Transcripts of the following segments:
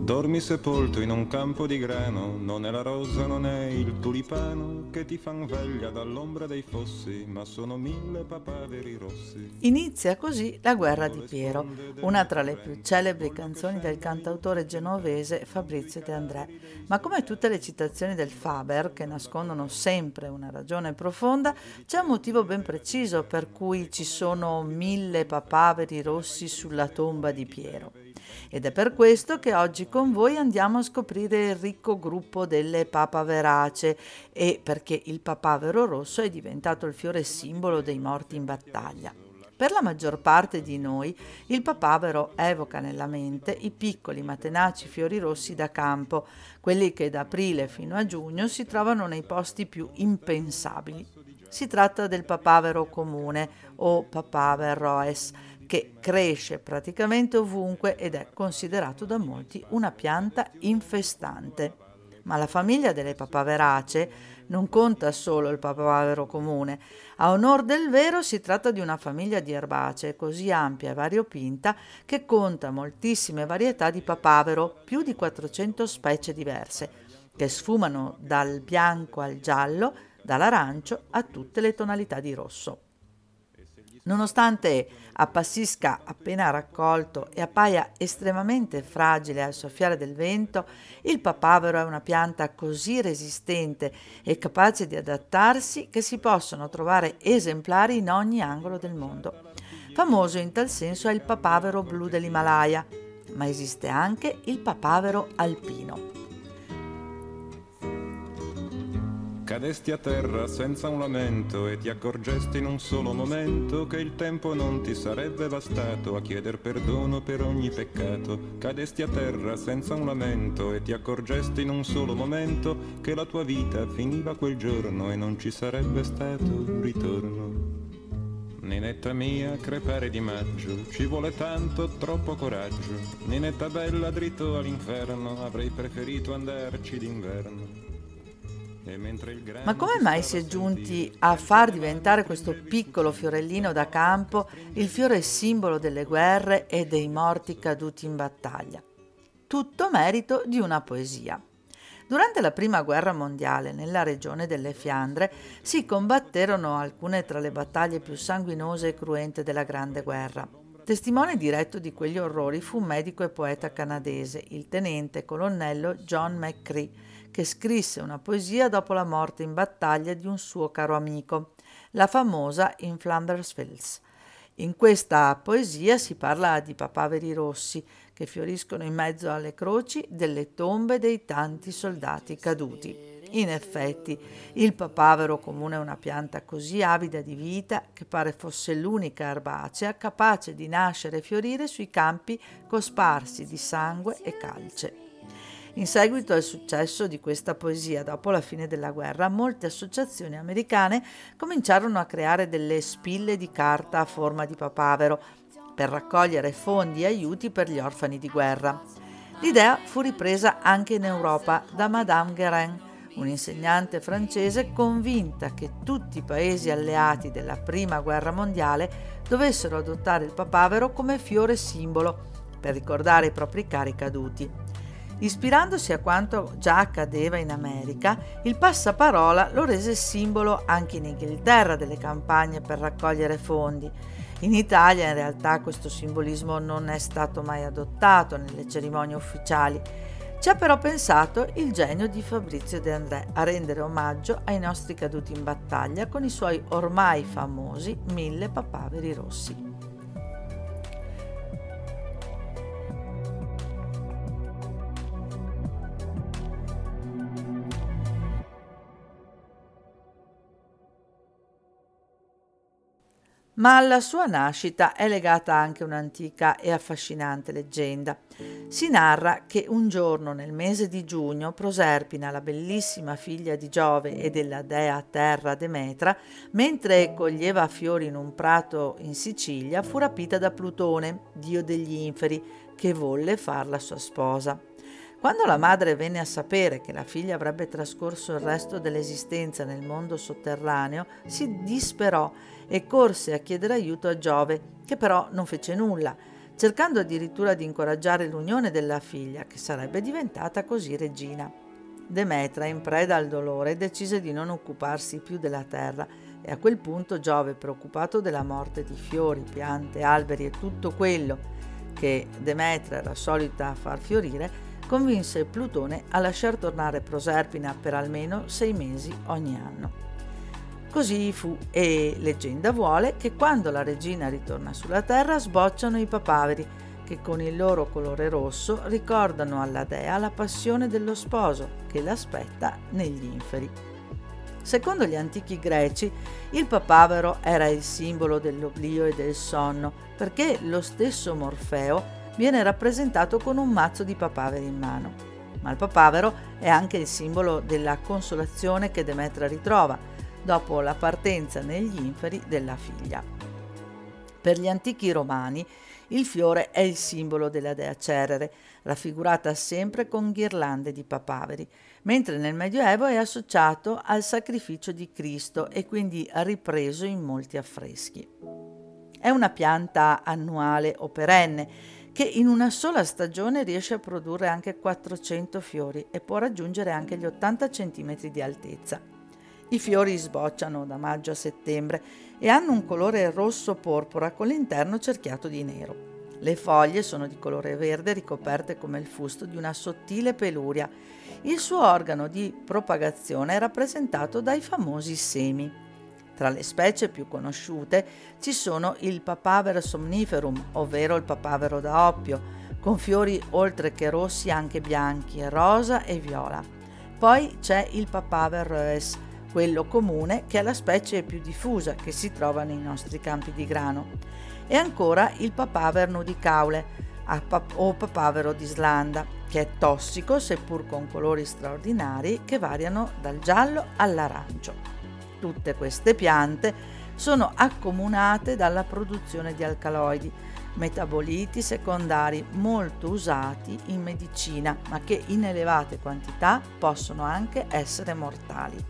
Dormi sepolto in un campo di grano, non è la rosa, non è il tulipano che ti fan veglia dall'ombra dei fossi, ma sono 1000 papaveri rossi. Inizia così La guerra di Piero, una tra le più celebri canzoni del cantautore genovese Fabrizio De André. Ma come tutte le citazioni del Faber, che nascondono sempre una ragione profonda, c'è un motivo ben preciso per cui ci sono 1000 papaveri rossi sulla tomba di Piero. Ed è per questo che oggi con voi andiamo a scoprire il ricco gruppo delle papaveracee e perché il papavero rosso è diventato il fiore simbolo dei morti in battaglia. Per la maggior parte di noi il papavero evoca nella mente i piccoli ma tenaci fiori rossi da campo, quelli che da aprile fino a giugno si trovano nei posti più impensabili. Si tratta del papavero comune o papaver roes, che cresce praticamente ovunque ed è considerato da molti una pianta infestante. Ma la famiglia delle papaveracee non conta solo il papavero comune. A onor del vero si tratta di una famiglia di erbacee così ampia e variopinta che conta moltissime varietà di papavero, più di 400 specie diverse, che sfumano dal bianco al giallo, dall'arancio a tutte le tonalità di rosso. Nonostante appassisca appena raccolto e appaia estremamente fragile al soffiare del vento, il papavero è una pianta così resistente e capace di adattarsi che si possono trovare esemplari in ogni angolo del mondo. Famoso in tal senso è il papavero blu dell'Himalaya, ma esiste anche il papavero alpino. Cadesti a terra senza un lamento e ti accorgesti in un solo momento che il tempo non ti sarebbe bastato a chieder perdono per ogni peccato. Cadesti a terra senza un lamento e ti accorgesti in un solo momento che la tua vita finiva quel giorno e non ci sarebbe stato ritorno. Ninetta mia, crepare di maggio, ci vuole tanto, troppo coraggio. Ninetta bella, dritto all'inferno, avrei preferito andarci d'inverno. Ma come mai si è giunti a far diventare questo piccolo fiorellino da campo il fiore simbolo delle guerre e dei morti caduti in battaglia? Tutto merito di una poesia. Durante la Prima Guerra Mondiale, nella regione delle Fiandre, si combatterono alcune tra le battaglie più sanguinose e cruente della Grande Guerra. Testimone diretto di quegli orrori fu un medico e poeta canadese, il tenente colonnello John McCree, che scrisse una poesia dopo la morte in battaglia di un suo caro amico, la famosa In Flanders Fields. In questa poesia si parla di papaveri rossi che fioriscono in mezzo alle croci delle tombe dei tanti soldati caduti. In effetti, il papavero comune è una pianta così avida di vita che pare fosse l'unica erbacea capace di nascere e fiorire sui campi cosparsi di sangue e calce. In seguito al successo di questa poesia, dopo la fine della guerra, molte associazioni americane cominciarono a creare delle spille di carta a forma di papavero per raccogliere fondi e aiuti per gli orfani di guerra. L'idea fu ripresa anche in Europa da Madame Guérin, un'insegnante francese convinta che tutti i paesi alleati della Prima Guerra Mondiale dovessero adottare il papavero come fiore simbolo per ricordare i propri cari caduti. Ispirandosi a quanto già accadeva in America, il passaparola lo rese simbolo anche in Inghilterra delle campagne per raccogliere fondi. In Italia in realtà questo simbolismo non è stato mai adottato nelle cerimonie ufficiali. Ci ha però pensato il genio di Fabrizio De André a rendere omaggio ai nostri caduti in battaglia con i suoi ormai famosi 1000 papaveri rossi. Ma alla sua nascita è legata anche un'antica e affascinante leggenda. Si narra che un giorno nel mese di giugno Proserpina, la bellissima figlia di Giove e della dea terra Demetra, mentre coglieva fiori in un prato in Sicilia, fu rapita da Plutone, dio degli inferi, che volle farla sua sposa. Quando la madre venne a sapere che la figlia avrebbe trascorso il resto dell'esistenza nel mondo sotterraneo, si disperò e corse a chiedere aiuto a Giove, che però non fece nulla. cercando addirittura di incoraggiare l'unione della figlia, che sarebbe diventata così regina. Demetra, in preda al dolore, decise di non occuparsi più della terra e a quel punto Giove, preoccupato della morte di fiori, piante, alberi e tutto quello che Demetra era solita far fiorire, convinse Plutone a lasciar tornare Proserpina per almeno 6 mesi ogni anno. Così fu, e leggenda vuole che quando la regina ritorna sulla terra sbocciano i papaveri, che con il loro colore rosso ricordano alla dea la passione dello sposo che l'aspetta negli inferi. Secondo gli antichi greci, il papavero era il simbolo dell'oblio e del sonno, perché lo stesso Morfeo viene rappresentato con un mazzo di papaveri in mano. Ma il papavero è anche il simbolo della consolazione che Demetra ritrova dopo la partenza negli inferi della figlia. Per gli antichi romani il fiore è il simbolo della dea Cerere, raffigurata sempre con ghirlande di papaveri, mentre nel Medioevo è associato al sacrificio di Cristo e quindi ripreso in molti affreschi. È una pianta annuale o perenne che in una sola stagione riesce a produrre anche 400 fiori e può raggiungere anche gli 80 cm di altezza. I fiori sbocciano da maggio a settembre e hanno un colore rosso porpora con l'interno cerchiato di nero. Le foglie sono di colore verde ricoperte come il fusto di una sottile peluria. Il suo organo di propagazione è rappresentato dai famosi semi. Tra le specie più conosciute ci sono il Papaver somniferum, ovvero il papavero da oppio, con fiori oltre che rossi anche bianchi, rosa e viola. Poi c'è il Papaver roes, quello comune, che è la specie più diffusa che si trova nei nostri campi di grano. E ancora il Papaver nudicaule o papavero d'Islanda, che è tossico seppur con colori straordinari che variano dal giallo all'arancio. Tutte queste piante sono accomunate dalla produzione di alcaloidi, metaboliti secondari molto usati in medicina, ma che in elevate quantità possono anche essere mortali.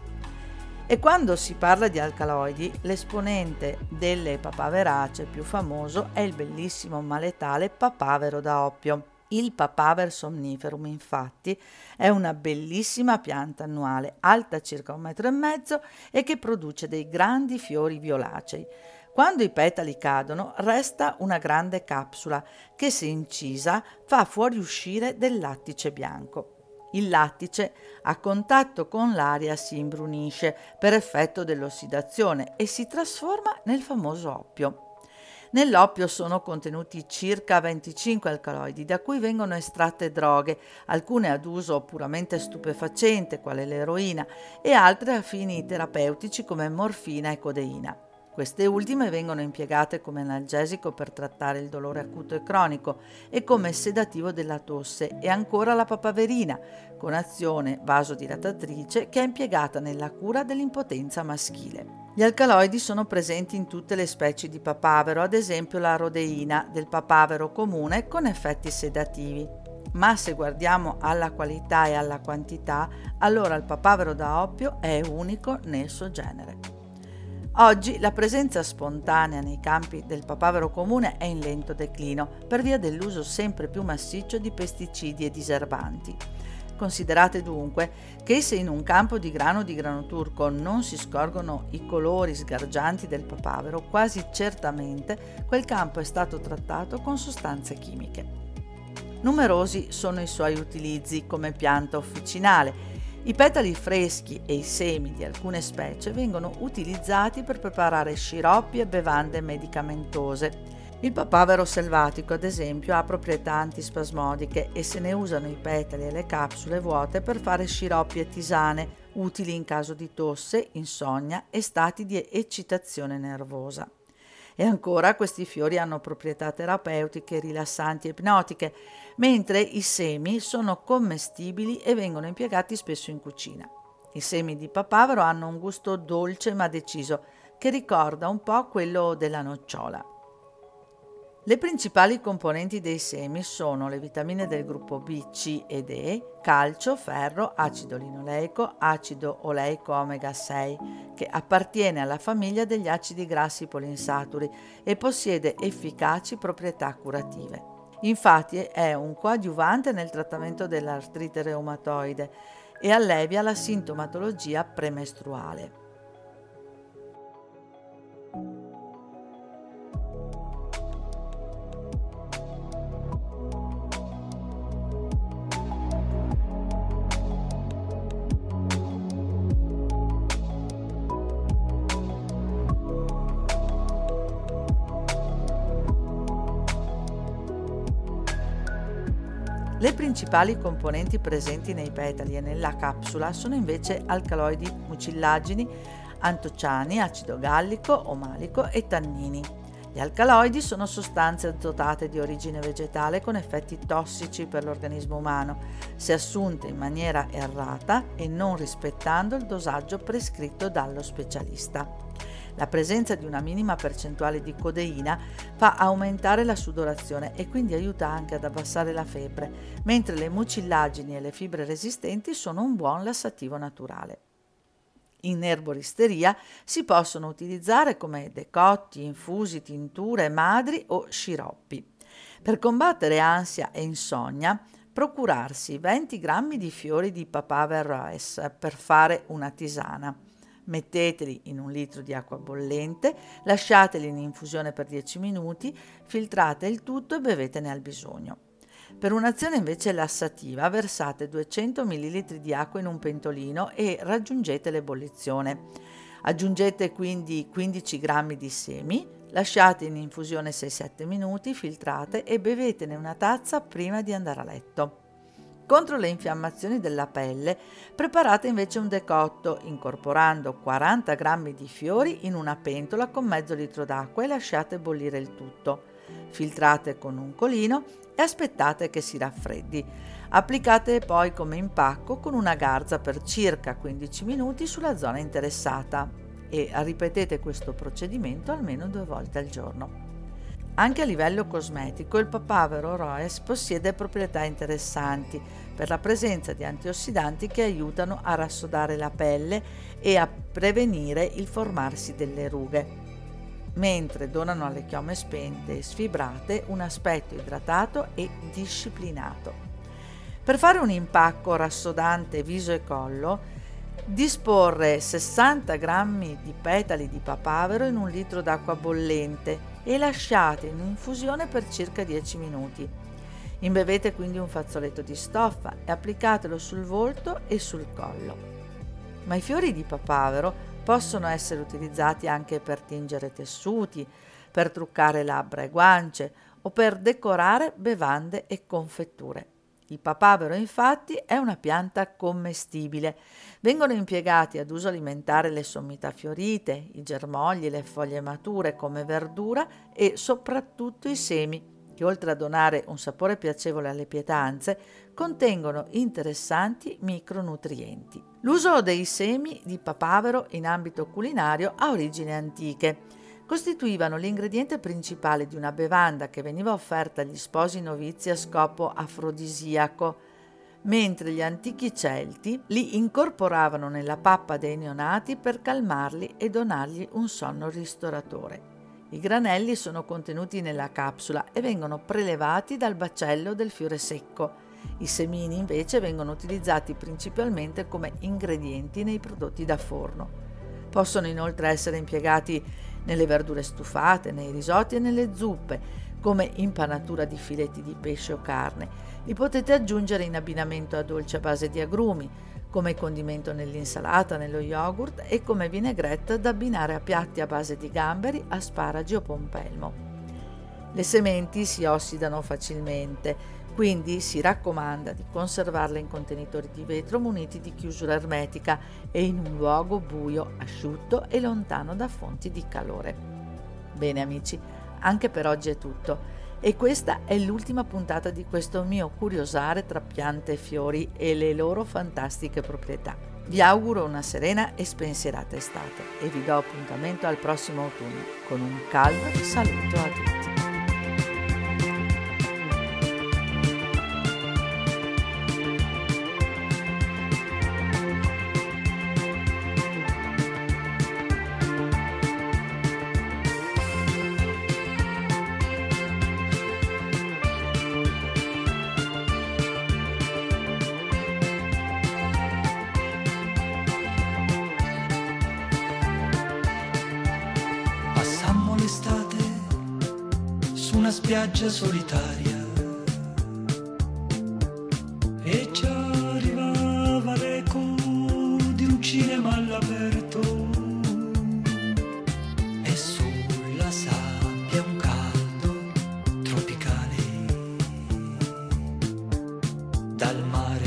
E quando si parla di alcaloidi, l'esponente delle papaveracee più famoso è il bellissimo ma letale papavero da oppio. Il Papaver somniferum, infatti, è una bellissima pianta annuale, alta circa 1,5 metri e che produce dei grandi fiori violacei. Quando i petali cadono, resta una grande capsula che, se incisa, fa fuoriuscire del lattice bianco. Il lattice a contatto con l'aria si imbrunisce per effetto dell'ossidazione e si trasforma nel famoso oppio. Nell'oppio sono contenuti circa 25 alcaloidi, da cui vengono estratte droghe, alcune ad uso puramente stupefacente, quale l'eroina, e altre a fini terapeutici come morfina e codeina. Queste ultime vengono impiegate come analgesico per trattare il dolore acuto e cronico e come sedativo della tosse, e ancora la papaverina, con azione vasodilatatrice, che è impiegata nella cura dell'impotenza maschile. Gli alcaloidi sono presenti in tutte le specie di papavero, ad esempio la rodeina del papavero comune con effetti sedativi. Ma se guardiamo alla qualità e alla quantità, allora il papavero da oppio è unico nel suo genere. Oggi la presenza spontanea nei campi del papavero comune è in lento declino per via dell'uso sempre più massiccio di pesticidi e diserbanti. Considerate dunque che se in un campo di grano di grano turco non si scorgono i colori sgargianti del papavero, quasi certamente quel campo è stato trattato con sostanze chimiche. Numerosi sono i suoi utilizzi come pianta officinale. I petali freschi e i semi di alcune specie vengono utilizzati per preparare sciroppi e bevande medicamentose. Il papavero selvatico, ad esempio, ha proprietà antispasmodiche e se ne usano i petali e le capsule vuote per fare sciroppi e tisane, utili in caso di tosse, insonnia e stati di eccitazione nervosa. E ancora questi fiori hanno proprietà terapeutiche, rilassanti e ipnotiche, mentre i semi sono commestibili e vengono impiegati spesso in cucina. I semi di papavero hanno un gusto dolce ma deciso, che ricorda un po' quello della nocciola. Le principali componenti dei semi sono le vitamine del gruppo B, C ed E, calcio, ferro, acido linoleico, acido oleico omega 6, che appartiene alla famiglia degli acidi grassi polinsaturi e possiede efficaci proprietà curative. Infatti è un coadiuvante nel trattamento dell'artrite reumatoide e allevia la sintomatologia premestruale. Le principali componenti presenti nei petali e nella capsula sono invece alcaloidi mucillagini, antociani, acido gallico o malico e tannini. Gli alcaloidi sono sostanze azotate di origine vegetale con effetti tossici per l'organismo umano, se assunte in maniera errata e non rispettando il dosaggio prescritto dallo specialista. La presenza di una minima percentuale di codeina fa aumentare la sudorazione e quindi aiuta anche ad abbassare la febbre, mentre le mucillagini e le fibre resistenti sono un buon lassativo naturale. In erboristeria si possono utilizzare come decotti, infusi, tinture, madri o sciroppi. Per combattere ansia e insonnia, procurarsi 20 grammi di fiori di papavero roes per fare una tisana. Metteteli in 1 litro di acqua bollente, lasciateli in infusione per 10 minuti, filtrate il tutto e bevetene al bisogno. Per un'azione invece lassativa versate 200 ml di acqua in un pentolino e raggiungete l'ebollizione. Aggiungete quindi 15 g di semi, lasciate in infusione 6-7 minuti, filtrate e bevetene una tazza prima di andare a letto. Contro le infiammazioni della pelle, preparate invece un decotto incorporando 40 g di fiori in una pentola con mezzo litro d'acqua e lasciate bollire il tutto. Filtrate con un colino e aspettate che si raffreddi. Applicate poi come impacco con una garza per circa 15 minuti sulla zona interessata e ripetete questo procedimento almeno 2 volte al giorno. Anche a livello cosmetico il papavero roes possiede proprietà interessanti per la presenza di antiossidanti che aiutano a rassodare la pelle e a prevenire il formarsi delle rughe, mentre donano alle chiome spente e sfibrate un aspetto idratato e disciplinato. Per fare un impacco rassodante viso e collo, disporre 60 g di petali di papavero in 1 litro d'acqua bollente e lasciate in infusione per circa 10 minuti. Imbevete quindi un fazzoletto di stoffa e applicatelo sul volto e sul collo. Ma i fiori di papavero possono essere utilizzati anche per tingere tessuti, per truccare labbra e guance o per decorare bevande e confetture. Il papavero infatti è una pianta commestibile. Vengono impiegati ad uso alimentare le sommità fiorite, i germogli, le foglie mature come verdura e soprattutto i semi, che oltre a donare un sapore piacevole alle pietanze, contengono interessanti micronutrienti. L'uso dei semi di papavero in ambito culinario ha origini antiche. Costituivano l'ingrediente principale di una bevanda che veniva offerta agli sposi novizi a scopo afrodisiaco, mentre gli antichi Celti li incorporavano nella pappa dei neonati per calmarli e donargli un sonno ristoratore. I granelli sono contenuti nella capsula e vengono prelevati dal baccello del fiore secco. I semini invece vengono utilizzati principalmente come ingredienti nei prodotti da forno. Possono inoltre essere impiegati nelle verdure stufate, nei risotti e nelle zuppe, come impanatura di filetti di pesce o carne. Li potete aggiungere in abbinamento a dolci a base di agrumi, come condimento nell'insalata, nello yogurt e come vinaigrette da abbinare a piatti a base di gamberi, asparagi o pompelmo. Le sementi si ossidano facilmente, quindi si raccomanda di conservarle in contenitori di vetro muniti di chiusura ermetica e in un luogo buio, asciutto e lontano da fonti di calore. Bene amici, anche per oggi è tutto e questa è l'ultima puntata di questo mio curiosare tra piante e fiori e le loro fantastiche proprietà. Vi auguro una serena e spensierata estate e vi do appuntamento al prossimo autunno con un caldo saluto a tutti. d'estate su una spiaggia solitaria e ci arrivava l'eco di un cinema all'aperto e sulla sabbia un caldo tropicale dal mare.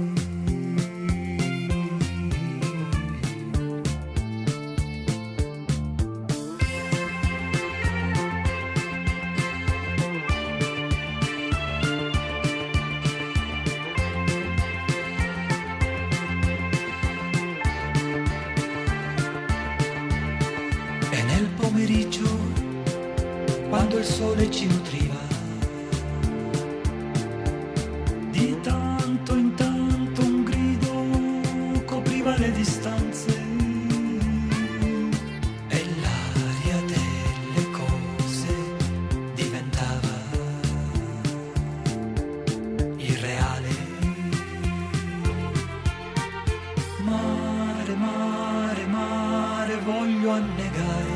E nel pomeriggio, quando il sole ci nutriva, di tanto in tanto un grido copriva le distanze e l'aria delle cose diventava irreale. Mare, mare, mare, voglio annegare.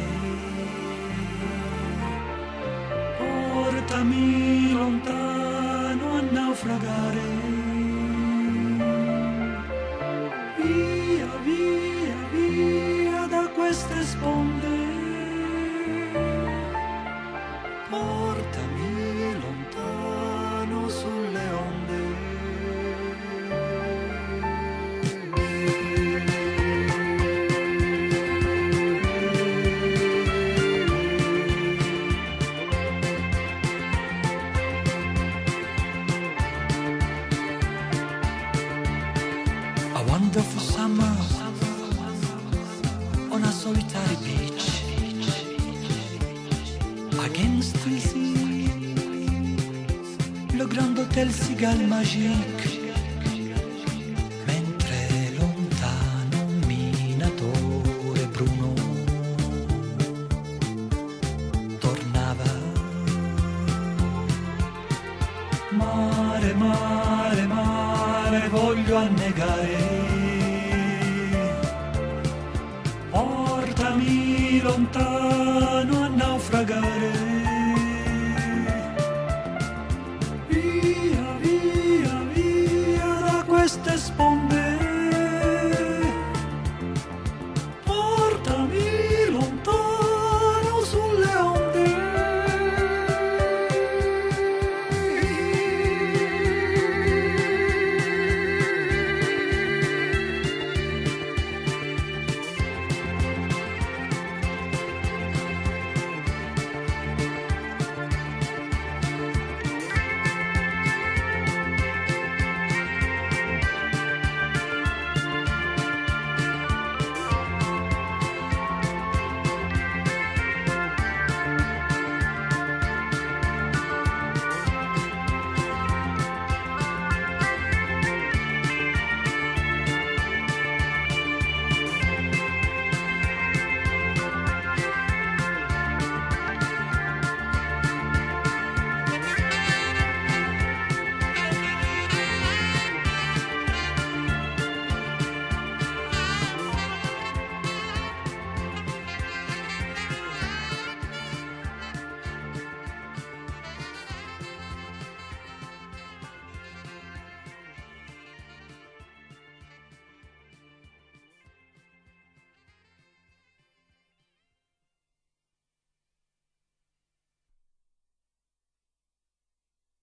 Portami lontano a naufragare. Via, via, via da queste sponde. Portami lontano sulle onde. A wonderful summer on a solitary beach against the sea, le grand hôtel Cigale Magique, mentre lontano un minatore bruno tornava. Mare, mare, mare, voglio annegare. Portami lontano a naufragare. Via, via, via da queste sponde.